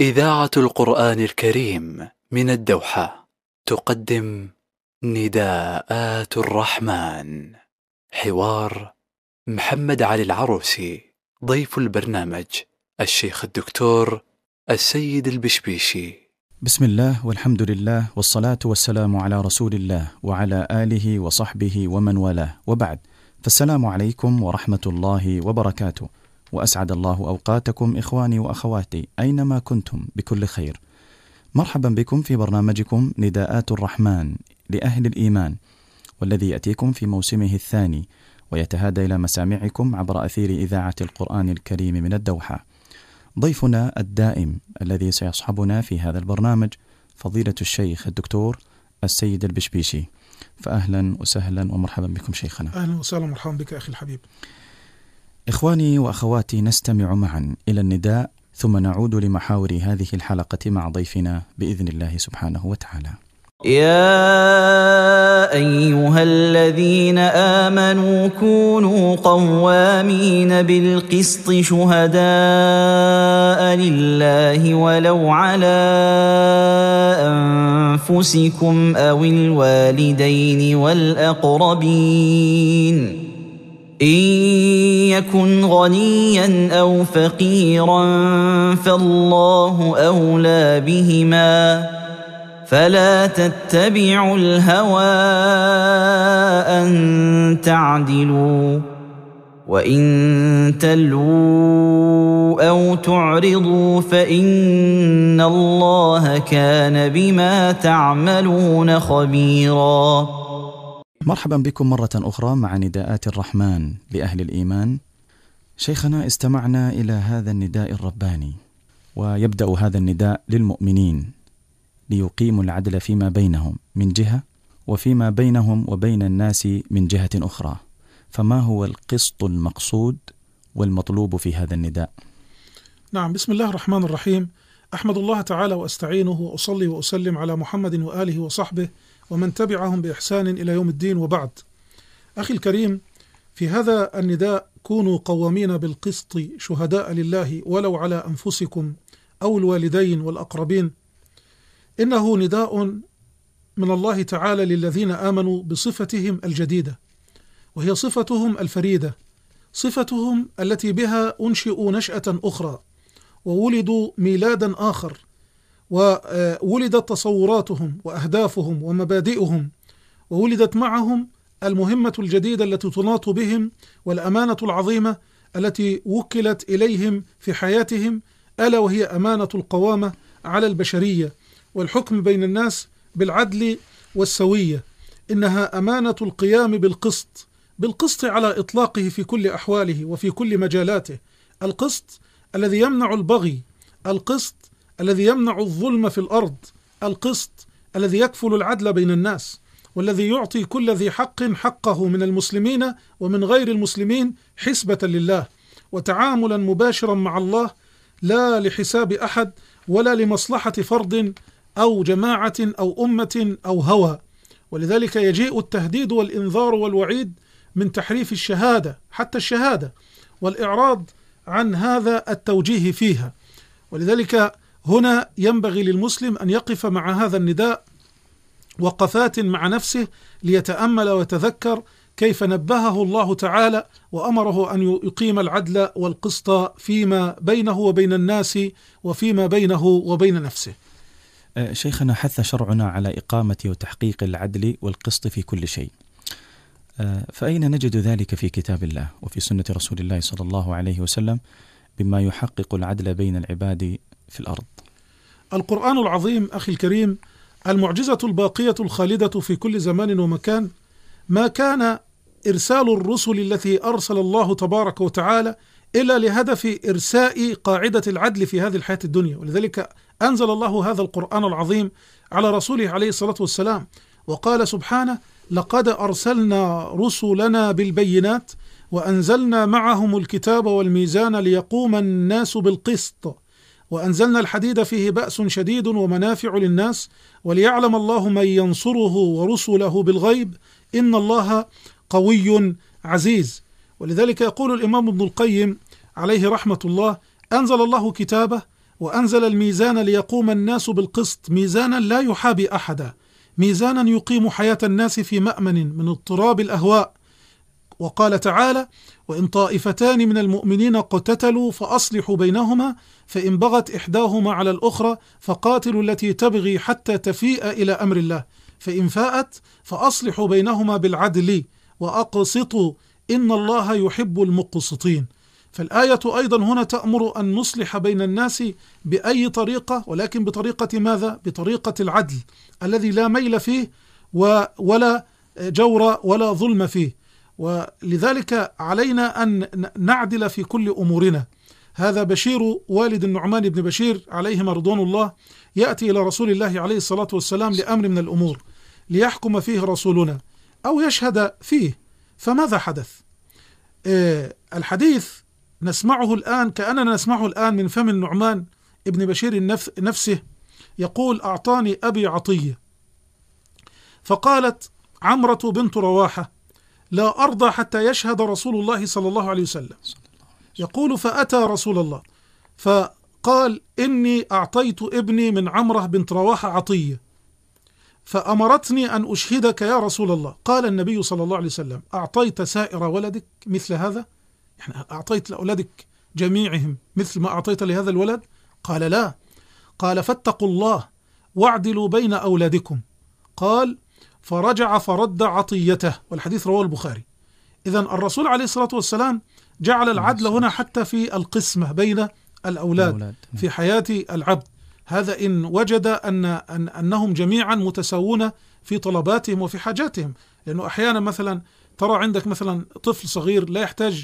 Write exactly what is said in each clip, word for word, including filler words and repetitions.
إذاعة القرآن الكريم من الدوحة تقدم نداءات الرحمن. حوار محمد علي العروسي. ضيف البرنامج الشيخ الدكتور السيد البشبيشي. بسم الله والحمد لله والصلاة والسلام على رسول الله وعلى آله وصحبه ومن والاه، وبعد، فالسلام عليكم ورحمة الله وبركاته، وأسعد الله أوقاتكم إخواني وأخواتي أينما كنتم بكل خير. مرحبا بكم في برنامجكم نداءات الرحمن لأهل الإيمان، والذي يأتيكم في موسمه الثاني ويتهادى إلى مسامعكم عبر أثير إذاعة القرآن الكريم من الدوحة. ضيفنا الدائم الذي سيصحبنا في هذا البرنامج فضيلة الشيخ الدكتور السيد البشبيشي. فأهلا وسهلا ومرحبا بكم شيخنا. أهلا وسهلا ومرحبا بك أخي الحبيب. إخواني وأخواتي، نستمع معا إلى النداء ثم نعود لمحاور هذه الحلقة مع ضيفنا بإذن الله سبحانه وتعالى. يا أيها الذين آمنوا كونوا قوامين بالقسط شهداء لله ولو على أنفسكم أو الوالدين والأقربين إن يكن غنيا أو فقيرا فالله أولى بهما فلا تتبعوا الهوى أن تعدلوا وإن تلووا أو تعرضوا فإن الله كان بما تعملون خبيرا. مرحبا بكم مرة أخرى مع نداءات الرحمن لأهل الإيمان. شيخنا، استمعنا إلى هذا النداء الرباني، ويبدأ هذا النداء للمؤمنين ليقيموا العدل فيما بينهم من جهة، وفيما بينهم وبين الناس من جهة أخرى. فما هو القسط المقصود والمطلوب في هذا النداء؟ نعم، بسم الله الرحمن الرحيم. أحمد الله تعالى وأستعينه وأصلي وأسلم على محمد وآله وصحبه ومن تبعهم بإحسان إلى يوم الدين، وبعد. أخي الكريم، في هذا النداء كونوا قوامين بالقسط شهداء لله ولو على أنفسكم أو الوالدين والأقربين، إنه نداء من الله تعالى للذين آمنوا بصفتهم الجديدة، وهي صفتهم الفريدة، صفتهم التي بها أنشئوا نشأة أخرى وولدوا ميلادا آخر، وولدت تصوراتهم وأهدافهم ومبادئهم، وولدت معهم المهمة الجديدة التي تناط بهم والأمانة العظيمة التي وكلت إليهم في حياتهم، ألا وهي أمانة القوامة على البشرية والحكم بين الناس بالعدل والسوية. إنها أمانة القيام بالقسط، بالقسط على إطلاقه في كل أحواله وفي كل مجالاته، القسط الذي يمنع البغي، القسط الذي يمنع الظلم في الأرض، القسط الذي يكفل العدل بين الناس، والذي يعطي كل ذي حق حقه من المسلمين ومن غير المسلمين حسبة لله، وتعاملا مباشرا مع الله، لا لحساب أحد ولا لمصلحة فرد أو جماعة أو أمة أو هوى. ولذلك يجيء التهديد والإنذار والوعيد من تحريف الشهادة، حتى الشهادة، والإعراض عن هذا التوجيه فيها. ولذلك هنا ينبغي للمسلم أن يقف مع هذا النداء وقفات مع نفسه ليتأمل ويتذكر كيف نبهه الله تعالى وأمره أن يقيم العدل والقسط فيما بينه وبين الناس وفيما بينه وبين نفسه. شيخنا، حث شرعنا على إقامة وتحقيق العدل والقسط في كل شيء، فأين نجد ذلك في كتاب الله وفي سنة رسول الله صلى الله عليه وسلم بما يحقق العدل بين العباد في الأرض؟ القرآن العظيم أخي الكريم، المعجزة الباقية الخالدة في كل زمان ومكان، ما كان إرسال الرسل التي أرسل الله تبارك وتعالى إلا لهدف إرساء قاعدة العدل في هذه الحياة الدنيا. ولذلك أنزل الله هذا القرآن العظيم على رسوله عليه الصلاة والسلام، وقال سبحانه: لقد أرسلنا رسلنا بالبينات وأنزلنا معهم الكتاب والميزان ليقوم الناس بالقسط وأنزلنا الحديد فيه بأس شديد ومنافع للناس وليعلم الله من ينصره ورسله بالغيب إن الله قوي عزيز. ولذلك يقول الإمام ابن القيم عليه رحمة الله: أنزل الله كتابه وأنزل الميزان ليقوم الناس بالقسط، ميزانا لا يحابي أحدا، ميزانا يقيم حياة الناس في مأمن من اضطراب الأهواء. وقال تعالى: وإن طائفتان من المؤمنين اقتتلوا فأصلحوا بينهما فإن بغت إحداهما على الأخرى فقاتلوا التي تبغي حتى تفيء إلى أمر الله فإن فاءت فأصلحوا بينهما بالعدل وأقسطوا إن الله يحب المقسطين. فالآية أيضا هنا تأمر أن نصلح بين الناس بأي طريقة، ولكن بطريقة ماذا؟ بطريقة العدل الذي لا ميل فيه ولا جور ولا ظلم فيه. ولذلك علينا أن نعدل في كل أمورنا. هذا بشير والد النعمان بن بشير عليهما رضوان الله يأتي إلى رسول الله عليه الصلاة والسلام لأمر من الأمور ليحكم فيه رسولنا أو يشهد فيه. فماذا حدث؟ آه الحديث نسمعه الآن كأننا نسمعه الآن من فم النعمان ابن بشير نفسه يقول: أعطاني أبي عطية. فقالت عمرة بنت رواحة: لا أرضى حتى يشهد رسول الله صلى الله عليه وسلم. يقول: فأتى رسول الله فقال: إني أعطيت ابني من عمرة بنت رواحة عطية فأمرتني أن أشهدك يا رسول الله. قال النبي صلى الله عليه وسلم: أعطيت سائر ولدك مثل هذا؟ يعني أعطيت لأولادك جميعهم مثل ما أعطيت لهذا الولد؟ قال: لا. قال: فاتقوا الله واعدلوا بين أولادكم. قال: فرجع فرد عطيته. والحديث رواه البخاري. إذن الرسول عليه الصلاة والسلام جعل العدل هنا حتى في القسمة بين الأولاد في حياة العبد. هذا إن وجد أن, أن أنهم جميعا متساوون في طلباتهم وفي حاجاتهم. لأنه أحيانا مثلا ترى عندك مثلا طفل صغير لا يحتاج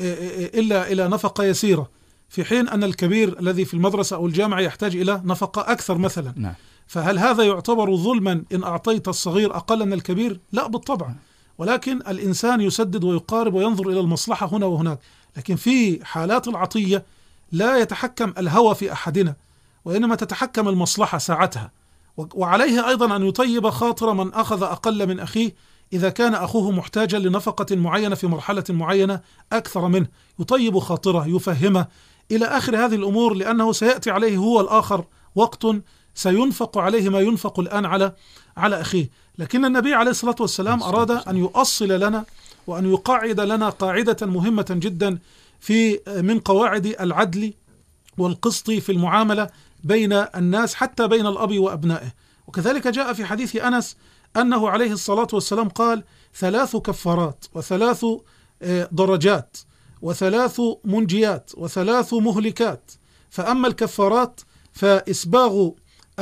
إلا إلى نفقة يسيرة، في حين أن الكبير الذي في المدرسة أو الجامعة يحتاج إلى نفقة أكثر مثلا. نعم. فهل هذا يعتبر ظلما إن أعطيت الصغير أقل من الكبير؟ لا بالطبع، ولكن الإنسان يسدد ويقارب وينظر إلى المصلحة هنا وهناك. لكن في حالات العطية لا يتحكم الهوى في أحدنا، وإنما تتحكم المصلحة ساعتها. وعليه أيضا أن يطيب خاطر من أخذ أقل من أخيه إذا كان أخوه محتاجا لنفقة معينة في مرحلة معينة أكثر منه، يطيب خاطره، يفهمه إلى آخر هذه الأمور، لأنه سيأتي عليه هو الآخر وقت سينفق عليه ما ينفق الآن على على أخيه. لكن النبي عليه الصلاة والسلام أراد أن يؤصل لنا وأن يقاعد لنا قاعدة مهمة جدا في من قواعد العدل والقسط في المعاملة بين الناس، حتى بين الأب وأبنائه. وكذلك جاء في حديث أنس أنه عليه الصلاة والسلام قال: ثلاث كفارات وثلاث درجات وثلاث منجيات وثلاث مهلكات. فأما الكفارات فإسباغ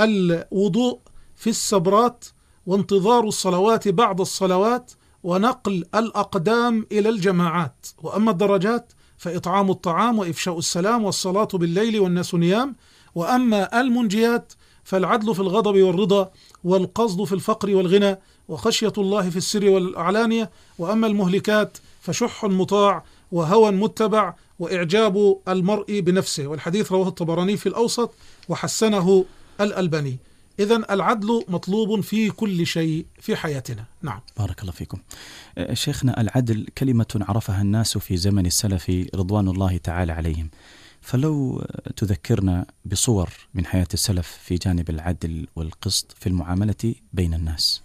الوضوء في السبرات وانتظار الصلوات بعد الصلوات ونقل الأقدام إلى الجماعات. وأما الدرجات فإطعام الطعام وإفشاء السلام والصلاة بالليل والناس نيام. وأما المنجيات فالعدل في الغضب والرضا والقصد في الفقر والغنى وخشية الله في السر والأعلانية. وأما المهلكات فشح مطاع وهوى متبع وإعجاب المرء بنفسه. والحديث رواه الطبراني في الأوسط وحسنه الألباني. إذن العدل مطلوب في كل شيء في حياتنا. نعم. بارك الله فيكم. شيخنا، العدل كلمة عرفها الناس في زمن السلف رضوان الله تعالى عليهم، فلو تذكرنا بصور من حياة السلف في جانب العدل والقسط في المعاملة بين الناس.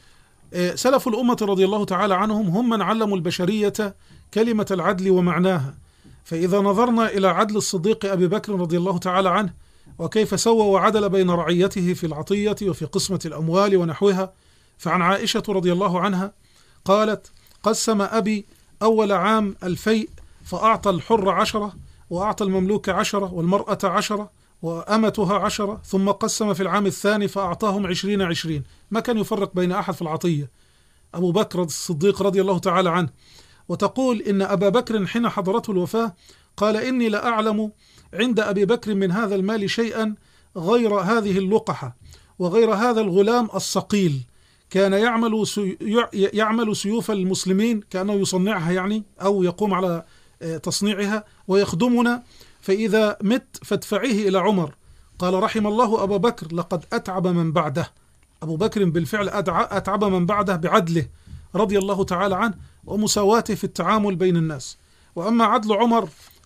سلف الأمة رضي الله تعالى عنهم هم من علموا البشرية كلمة العدل ومعناها. فإذا نظرنا إلى عدل الصديق أبي بكر رضي الله تعالى عنه وكيف سوى وعدل بين رعيته في العطية وفي قسمة الأموال ونحوها، فعن عائشة رضي الله عنها قالت: قسم أبي أول عام الفيء فأعطى الحر عشرة وأعطى المملوك عشرة والمرأة عشرة وأمتها عشرة، ثم قسم في العام الثاني فأعطاهم عشرين عشرين. ما كان يفرق بين أحد في العطية، أبو بكر الصديق رضي الله تعالى عنه. وتقول إن أبا بكر حين حضرته الوفاة قال: إني لأعلم عند أبي بكر من هذا المال شيئا غير هذه اللقحة وغير هذا الغلام الصقيل، كان يعمل سي... يعمل سيوف المسلمين، كأنه يصنعها يعني أو يقوم على تصنيعها ويخدمنا، فإذا مت فادفعيه إلى عمر. قال: رحم الله أبا بكر لقد أتعب من بعده. أبو بكر بالفعل أتعب من بعده بعدله رضي الله تعالى عنه ومساواته في التعامل بين الناس. وأما عدل عمر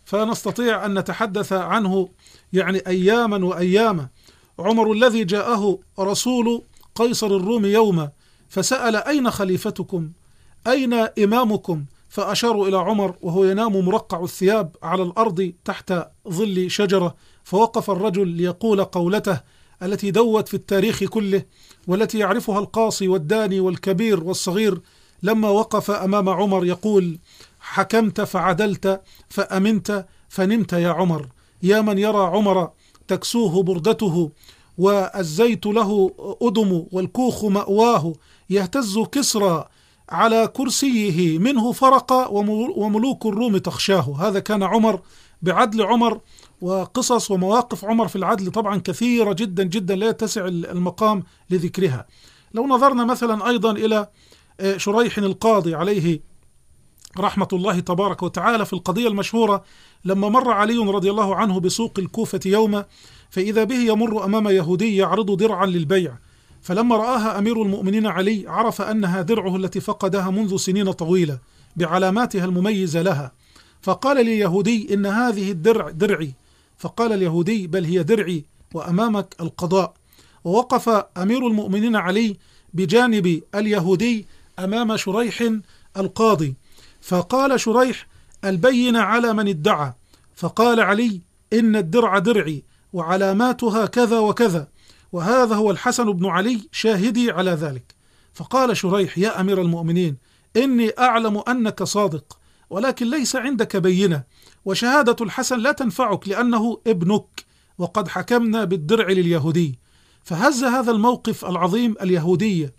فنستطيع أن نتحدث عنه يعني أياما وأياما. عمر الذي جاءه رسول قيصر الروم يوما فسأل: أين خليفتكم؟ أين إمامكم؟ فأشاروا إلى عمر وهو ينام مرقع الثياب على الأرض تحت ظل شجرة، فوقف الرجل ليقول قولته التي دوت في التاريخ كله، والتي يعرفها القاصي والداني والكبير والصغير. لما وقف أمام عمر يقول: حكمت فعدلت فأمنت فنمت يا عمر، يا من يرى عمر تكسوه بردته والزيت له أدم والكوخ مأواه، يهتز كسرى على كرسيه منه فرق وملوك الروم تخشاه. هذا كان عمر بعدل عمر، وقصص ومواقف عمر في العدل طبعا كثيرة جدا جدا لا يتسع المقام لذكرها. لو نظرنا مثلا أيضا إلى شريح القاضي عليه رحمة الله تبارك وتعالى في القضية المشهورة، لما مر علي رضي الله عنه بسوق الكوفة يوما فإذا به يمر أمام يهودي يعرض درعا للبيع، فلما رآها أمير المؤمنين علي عرف أنها درعه التي فقدها منذ سنين طويلة بعلاماتها المميزة لها، فقال لليهودي: إن هذه الدرع درعي. فقال اليهودي: بل هي درعي وأمامك القضاء. ووقف أمير المؤمنين علي بجانب اليهودي أمام شريح القاضي، فقال شريح: البينة على من ادعى. فقال علي: إن الدرع درعي وعلاماتها كذا وكذا، وهذا هو الحسن بن علي شاهدي على ذلك. فقال شريح: يا أمير المؤمنين، إني أعلم أنك صادق، ولكن ليس عندك بينة، وشهادة الحسن لا تنفعك لأنه ابنك، وقد حكمنا بالدرع لليهودي. فهز هذا الموقف العظيم اليهودية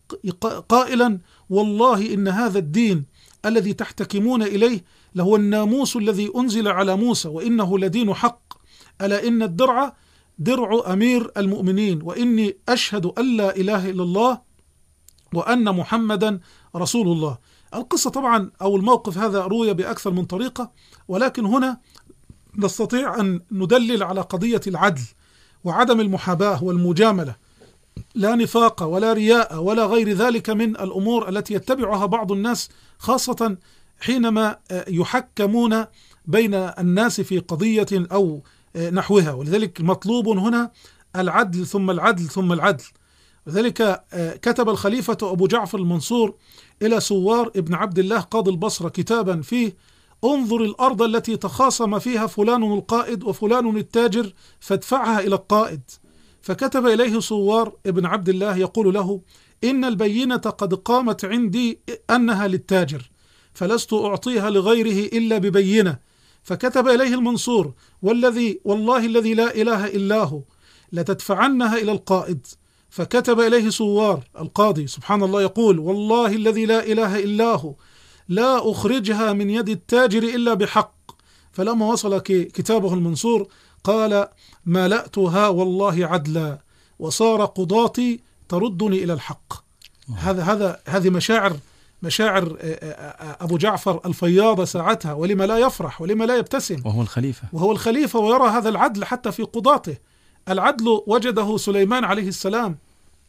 قائلا: والله إن هذا الدين الذي تحتكمون إليه لهو الناموس الذي أنزل على موسى، وإنه لدين حق، ألا إن الدرع درع أمير المؤمنين، وإني أشهد أن لا إله إلا الله وأن محمدا رسول الله. القصة طبعا أو الموقف هذا روي بأكثر من طريقة، ولكن هنا نستطيع أن ندلل على قضية العدل وعدم المحاباة والمجاملة، لا نفاق ولا رياء ولا غير ذلك من الأمور التي يتبعها بعض الناس، خاصة حينما يحكمون بين الناس في قضية أو نحوها. ولذلك مطلوب هنا العدل ثم العدل ثم العدل. وذلك كتب الخليفة أبو جعفر المنصور إلى سوار ابن عبد الله قاضي البصرة كتابا فيه: انظر الأرض التي تخاصم فيها فلان القائد وفلان التاجر فادفعها إلى القائد. فكتب إليه سوار ابن عبد الله يقول له: إن البينة قد قامت عندي أنها للتاجر، فلست أعطيها لغيره إلا ببينة. فكتب إليه المنصور: والذي والله الذي لا إله إلا هو لتدفعنها إلى القائد. فكتب إليه سوار القاضي سبحان الله يقول: والله الذي لا إله إلا هو لا أخرجها من يد التاجر إلا بحق. فلما وصل كتابه المنصور قال: ملأتها والله عدلا، وصار قضاتي تردني إلى الحق. هذا هذا هذه مشاعر مشاعر أبو جعفر الفياضة ساعتها، ولما لا يفرح ولما لا يبتسم وهو الخليفة وهو الخليفة ويرى هذا العدل حتى في قضاته. العدل وجده سليمان عليه السلام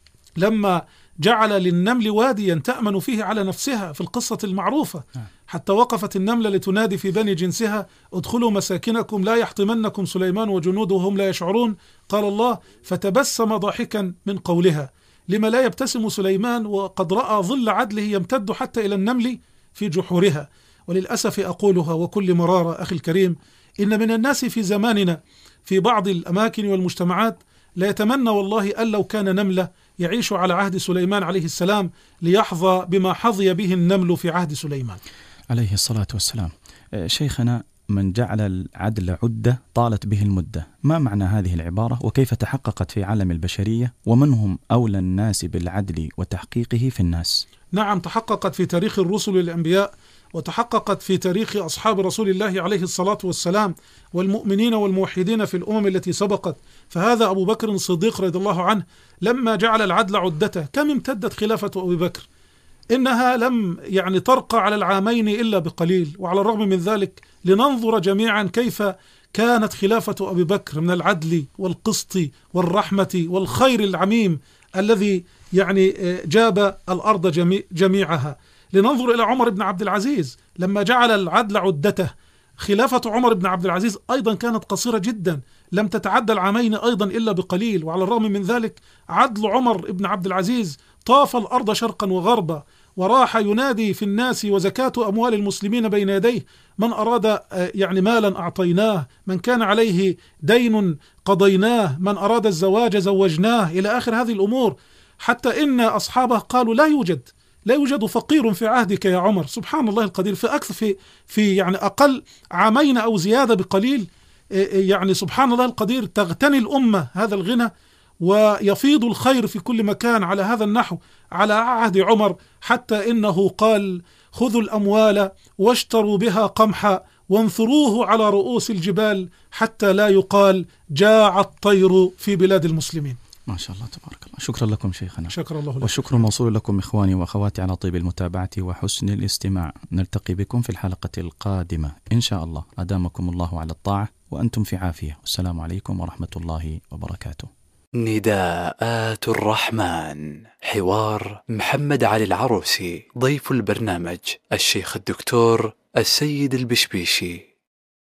لما جعل للنمل واديا تأمن فيه على نفسها في القصة المعروفة، حتى وقفت النملة لتنادي في بني جنسها: ادخلوا مساكنكم لا يحطمنكم سليمان وجنوده وهم لا يشعرون. قال الله: فتبسم ضاحكا من قولها. لما لا يبتسم سليمان وقد رأى ظل عدله يمتد حتى إلى النمل في جحورها؟ وللأسف أقولها وكل مرارة أخي الكريم، إن من الناس في زماننا في بعض الأماكن والمجتمعات لا يتمنى والله أن لو كان نملة يعيش على عهد سليمان عليه السلام ليحظى بما حظي به النمل في عهد سليمان عليه الصلاة والسلام. شيخنا، من جعل العدل عدة طالت به المدة، ما معنى هذه العبارة وكيف تحققت في عالم البشرية، ومن هم أولى الناس بالعدل وتحقيقه في الناس؟ نعم، تحققت في تاريخ الرسل والأنبياء، وتحققت في تاريخ أصحاب رسول الله عليه الصلاة والسلام والمؤمنين والموحدين في الأمم التي سبقت. فهذا أبو بكر الصديق رضي الله عنه لما جعل العدل عدته، كم امتدت خلافة أبي بكر؟ إنها لم يعني ترقى على العامين إلا بقليل. وعلى الرغم من ذلك لننظر جميعا كيف كانت خلافة أبي بكر من العدل والقسط والرحمة والخير العميم الذي يعني جاب الأرض جميعها. لننظر إلى عمر بن عبد العزيز لما جعل العدل عدته، خلافة عمر بن عبد العزيز أيضا كانت قصيرة جدا، لم تتعدى العامين أيضا إلا بقليل، وعلى الرغم من ذلك عدل عمر بن عبد العزيز طاف الأرض شرقا وغربا، وراح ينادي في الناس وزكاة أموال المسلمين بين يديه، من أراد يعني مالا أعطيناه، من كان عليه دين قضيناه، من أراد الزواج زوجناه، إلى آخر هذه الأمور، حتى إن أصحابه قالوا لا يوجد لا يوجد فقير في عهدك يا عمر. سبحان الله القدير، في أكثر في في يعني أقل عامين أو زيادة بقليل، يعني سبحان الله القدير تغتني الأمة هذا الغنى، ويفيض الخير في كل مكان على هذا النحو على عهد عمر، حتى إنه قال: خذوا الأموال واشتروا بها قمحا وانثروه على رؤوس الجبال حتى لا يقال جاع الطير في بلاد المسلمين. ما شاء الله تبارك الله. شكرا لكم شيخنا. شكرا الله لك. والشكر موصول لكم إخواني وأخواتي على طيب المتابعة وحسن الاستماع. نلتقي بكم في الحلقة القادمة إن شاء الله، أدامكم الله على الطاعة وأنتم في عافية، والسلام عليكم ورحمة الله وبركاته. نداءات الرحمن، حوار محمد علي العروسي. ضيف البرنامج الشيخ الدكتور السيد البشبيشي.